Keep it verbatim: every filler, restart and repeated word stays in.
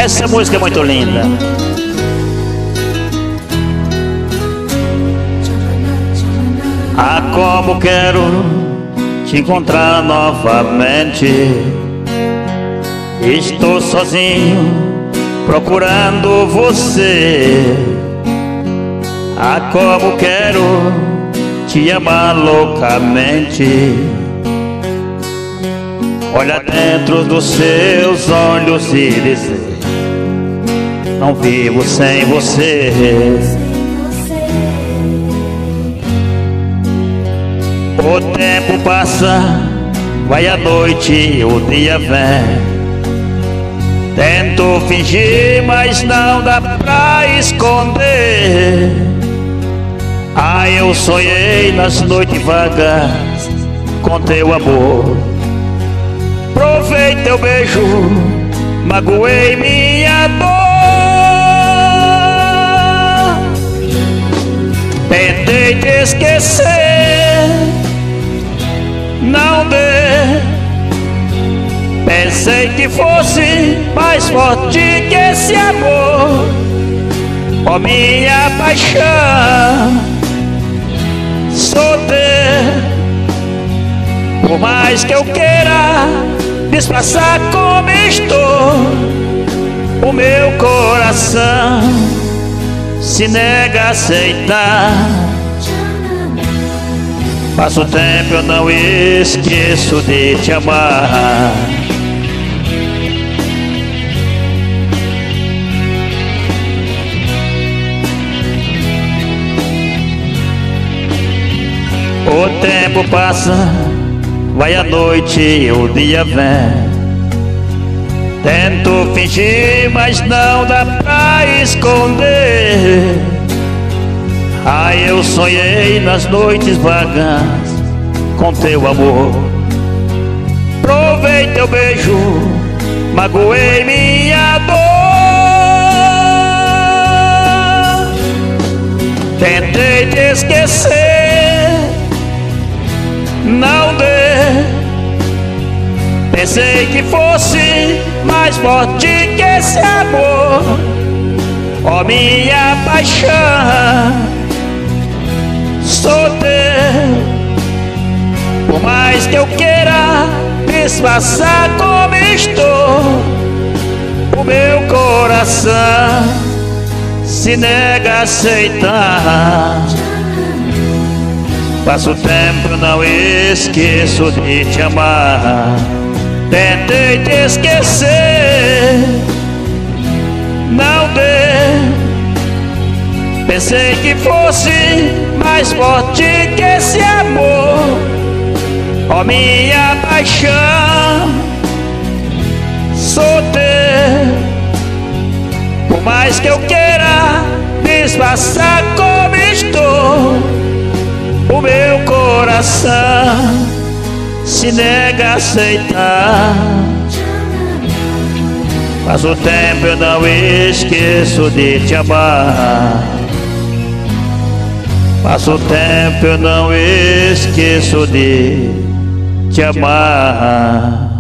Essa música é muito linda. Ah, como quero te encontrar novamente. Estou sozinho procurando você. Ah, como quero te amar loucamente. Olha dentro dos seus olhos e dizer: não vivo sem você. O tempo passa, vai a noite e o dia vem. Tento fingir, mas não dá pra esconder. Ah, eu sonhei nas noites vagas com teu amor. Provei teu beijo, magoei minha dor. Tentei te esquecer, não deu. Pensei que fosse mais forte que esse amor. Ó, minha paixão, sou teu. Por mais que eu queira disfarçar como estou, o meu coração se nega a aceitar. Passa o tempo, eu não esqueço de te amar. O tempo passa, vai a noite e o dia vem. Tento fingir, mas não dá pra esconder. Ah, eu sonhei nas noites vagas com teu amor. Provei teu beijo, magoei minha dor. Tentei te esquecer, não deu. Pensei que fosse mais forte que esse amor. Ó, minha paixão, sou teu. Por mais que eu queira disfarçar como estou, o meu coração se nega a aceitar. Passa o tempo, eu não esqueço de te amar. Tentei te esquecer, não deu. Pensei que fosse mais forte que esse amor. Ó, minha paixão, sou teu. Por mais que eu queira disfarçar como estou, o meu coração se nega a aceitar. Passa o tempo, eu não esqueço de te amar. Passa o tempo, eu não esqueço de te amar.